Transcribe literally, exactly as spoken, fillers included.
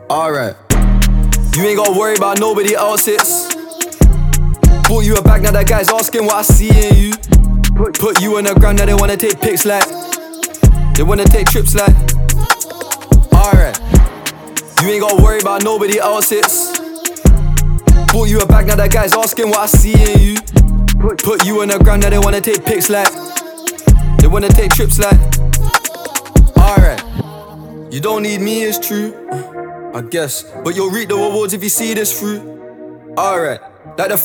Alright. You ain't gotta worry about nobody else's. Bought you a bag, now that guy's asking what I see in you. Put you on the ground, now they wanna take pics like. They wanna take trips like. Alright. You ain't gotta worry about nobody else's. Bought you a bag, now that guy's asking what I see in you. Put you on the ground, now they wanna take pics like. They wanna take trips like. Alright. You don't need me, it's true, I guess, but you'll reap the rewards if you see this through. Alright. Like the